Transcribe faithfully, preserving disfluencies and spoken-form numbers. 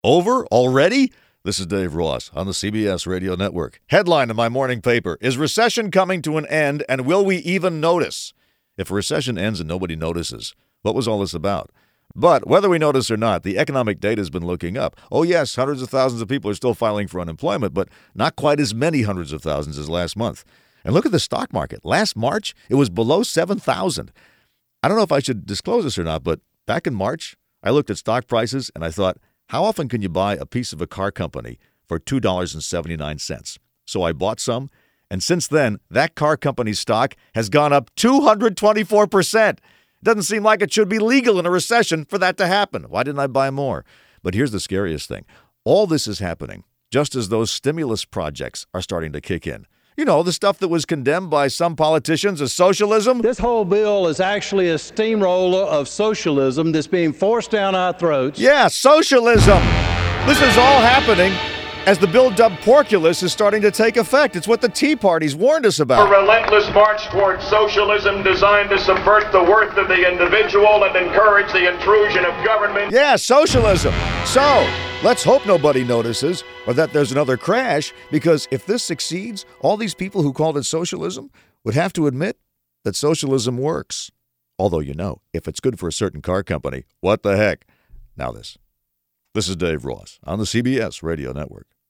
Over already? This is Dave Ross on the C B S Radio Network. Headline in my morning paper, is recession coming to an end, and will we even notice? If a recession ends and nobody notices, what was all this about? But whether we notice or not, the economic data has been looking up. Oh, yes, hundreds of thousands of people are still filing for unemployment, but not quite as many hundreds of thousands as last month. And look at the stock market. Last March, it was below seven thousand. I don't know if I should disclose this or not, but back in March, I looked at stock prices and I thought, how often can you buy a piece of a car company for two dollars and seventy-nine cents? So I bought some, and since then, that car company's stock has gone up two hundred twenty-four percent. Doesn't seem like it should be legal in a recession for that to happen. Why didn't I buy more? But here's the scariest thing. All this is happening just as those stimulus projects are starting to kick in. You know, the stuff that was condemned by some politicians as socialism. This whole bill is actually a steamroller of socialism that's being forced down our throats. Yeah, socialism. This is all happening as the bill dubbed Porculus is starting to take effect. It's what the Tea Party's warned us about. A relentless march towards socialism designed to subvert the worth of the individual and encourage the intrusion of government. Yeah, socialism. So, let's hope nobody notices or that there's another crash, because if this succeeds, all these people who called it socialism would have to admit that socialism works. Although, you know, if it's good for a certain car company, what the heck? Now this. This is Dave Ross on the C B S Radio Network.